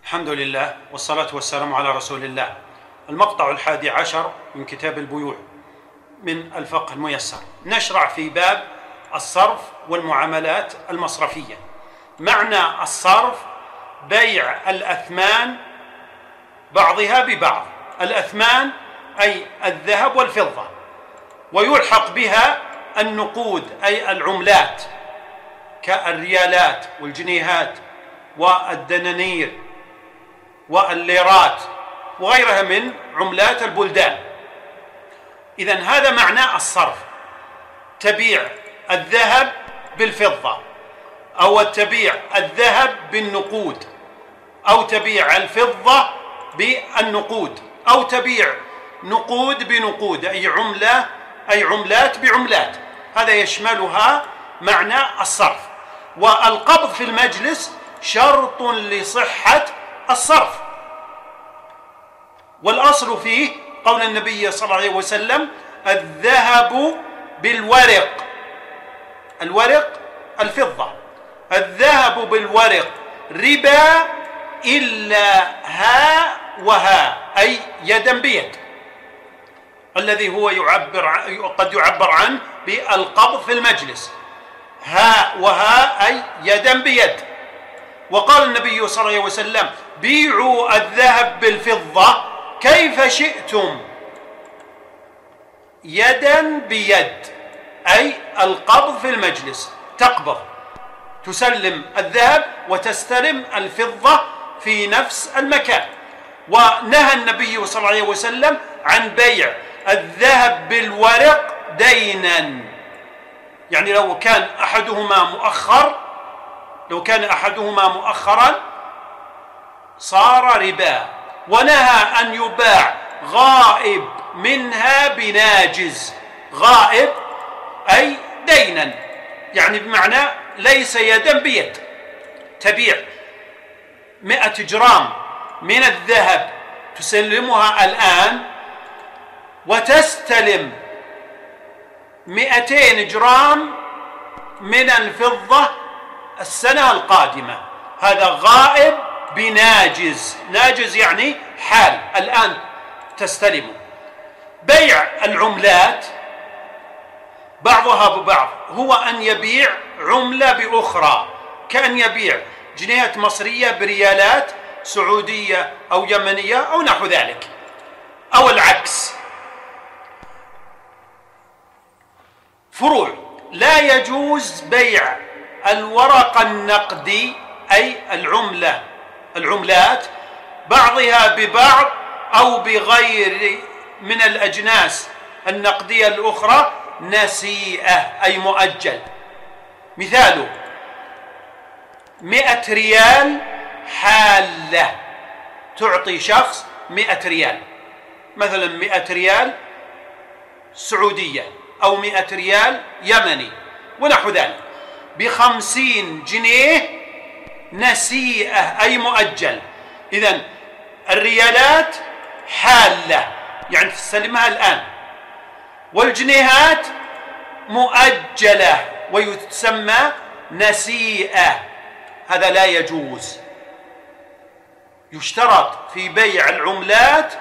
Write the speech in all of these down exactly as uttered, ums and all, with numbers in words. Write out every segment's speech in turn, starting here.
الحمد لله والصلاة والسلام على رسول الله. المقطع الحادي عشر من كتاب البيوع من الفقه الميسر. نشرع في باب الصرف والمعاملات المصرفية. معنى الصرف بيع الأثمان بعضها ببعض، الأثمان أي الذهب والفضة، ويلحق بها النقود أي العملات كالريالات والجنيهات والدنانير والليرات وغيرها من عملات البلدان. إذن هذا معنى الصرف، تبيع الذهب بالفضة، أو تبيع الذهب بالنقود، أو تبيع الفضة بالنقود، أو تبيع نقود بنقود أي عملة أي عملات بعملات. هذا يشملها معنى الصرف. والقبض في المجلس شرط لصحة الصرف، والأصل فيه قول النبي صلى الله عليه وسلم: الذهب بالورق، الورق الفضة، الذهب بالورق ربا إلا ها وها أي يدا بيد، الذي هو يعبر قد يعبر عنه بالقبض في المجلس، ها وها أي يدا بيد. وقال النبي صلى الله عليه وسلم: بيعوا الذهب بالفضة كيف شئتم يدا بيد، أي القبض في المجلس، تقبض تسلم الذهب وتستلم الفضة في نفس المكان. ونهى النبي صلى الله عليه وسلم عن بيع الذهب بالورق دينا، يعني لو كان أحدهما مؤخر لو كان أحدهما مؤخرا صار ربا. ونهى أن يباع غائب منها بناجز، غائب أي دينا، يعني بمعنى ليس يدا بيد. تبيع مئة جرام من الذهب تسلمها الآن، وتستلم مئتين جرام من الفضة السنة القادمة. هذا غائب بناجز، ناجز يعني حال، الآن تستلمه. بيع العملات بعضها ببعض هو أن يبيع عملة بأخرى، كأن يبيع جنيهات مصرية بريالات سعودية أو يمنية أو نحو ذلك، أو العكس. فروع: لا يجوز بيع الورق النقدي أي العملة العملات بعضها ببعض أو بغير من الأجناس النقدية الأخرى نسيئة أي مؤجل. مثاله: مئة ريال حالة، تعطي شخص مئة ريال، مثلا مئة ريال سعودية أو مئة ريال يمني ونحو ذلك، بخمسين جنيه نسيئة أي مؤجل. إذن الريالات حالة يعني تستلمها الآن، والجنيهات مؤجلة ويسمى نسيئة. هذا لا يجوز. يشترط في بيع العملات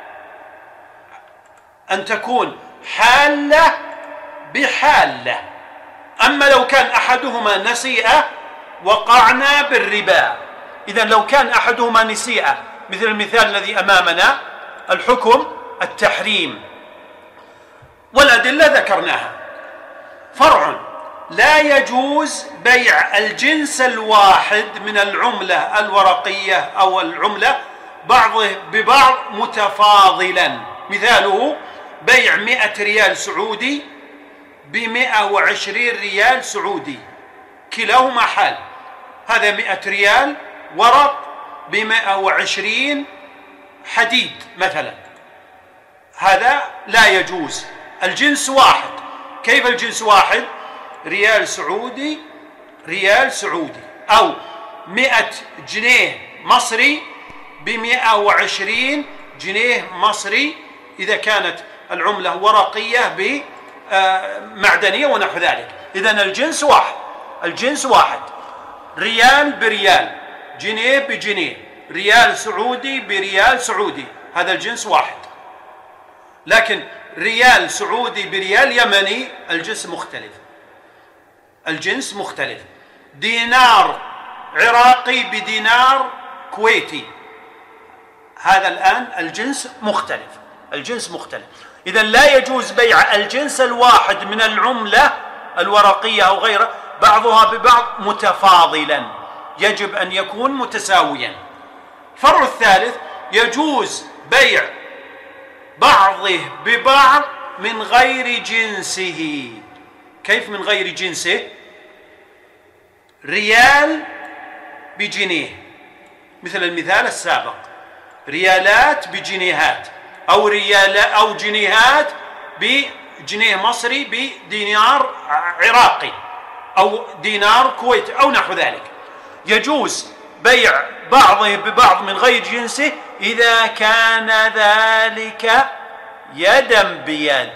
أن تكون حالة بحالة. أما لو كان أحدهما نسيئة وقعنا بالربا. إذن لو كان أحدهما نسيئة مثل المثال الذي أمامنا، الحكم التحريم، والأدلة ذكرناها. فرع: لا يجوز بيع الجنس الواحد من العملة الورقية أو العملة بعضه ببعض متفاضلا. مثاله: بيع مئة ريال سعودي بمئة وعشرين ريال سعودي، كلاهما حال. هذا مئة ريال ورق بمئة وعشرين حديد مثلا، هذا لا يجوز. الجنس واحد. كيف الجنس واحد؟ ريال سعودي ريال سعودي، أو مئة جنيه مصري بمئة وعشرين جنيه مصري إذا كانت العملة ورقية بمعدنية ونحو ذلك. إذن الجنس واحد، الجنس واحد، ريال بريال، جنيه بجنيه، ريال سعودي بريال سعودي، هذا الجنس واحد. لكن ريال سعودي بريال يمني الجنس مختلف، الجنس مختلف. دينار عراقي بدينار كويتي، هذا الآن الجنس مختلف، الجنس مختلف. إذن لا يجوز بيع الجنس الواحد من العملة الورقية أو غيره بعضها ببعض متفاضلا، يجب أن يكون متساويا. الفرع الثالث يجوز بيع بعضه ببعض من غير جنسه. كيف من غير جنسه؟ ريال بجنيه، مثل المثال السابق، ريالات بجنيهات، أو ريال أو جنيهات بجنيه مصري بدينار عراقي أو دينار كويتي أو نحو ذلك. يجوز بيع بعضه ببعض من غير جنسه إذا كان ذلك يدا بيد.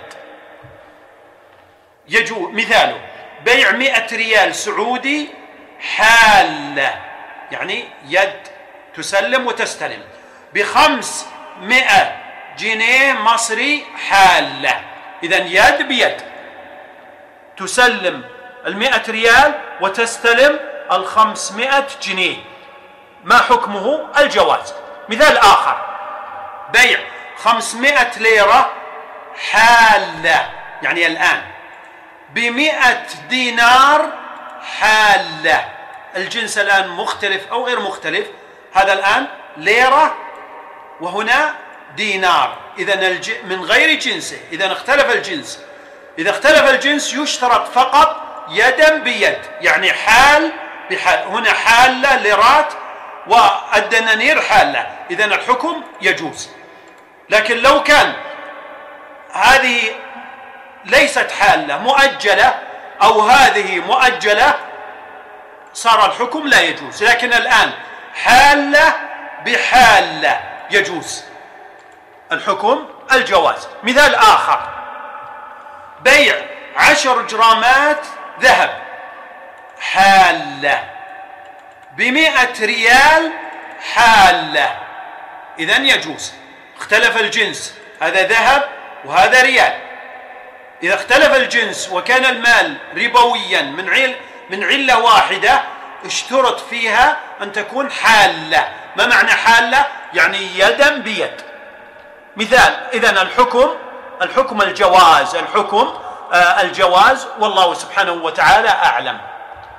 يجوز مثاله بيع مئة ريال سعودي حالة، يعني يد تسلم وتستلم، بخمس مئة جنيه مصري حالة. إذن يد بيد، تسلم المئة ريال وتستلم الخمسمائة جنيه. ما حكمه؟ الجواز. مثال آخر بيع خمسمائة ليرة حالة، يعني الآن بمئة دينار حالة، الجنس الآن مختلف أو غير مختلف، هذا الآن ليرة وهنا دينار، إذن الج... من غير جنسه. إذا اختلف الجنس، إذا اختلف الجنس يشترط فقط يدا بيد، يعني حال بحال. هنا حالة ليرات والدنانير حالة، إذن الحكم يجوز. لكن لو كان هذه ليست حالة مؤجلة أو هذه مؤجلة صار الحكم لا يجوز. لكن الآن حالة بحالة يجوز، الحكم الجواز. مثال آخر بيع عشر جرامات ذهب حالة بمئة ريال حالة، إذن يجوز. اختلف الجنس، هذا ذهب وهذا ريال. إذا اختلف الجنس وكان المال ربويا من عل من علة واحدة اشترط فيها أن تكون حالة. ما معنى حالة؟ يعني يدا بيد. مثال، إذن الحكم الحكم الجواز، الحكم آه الجواز، والله سبحانه وتعالى أعلم.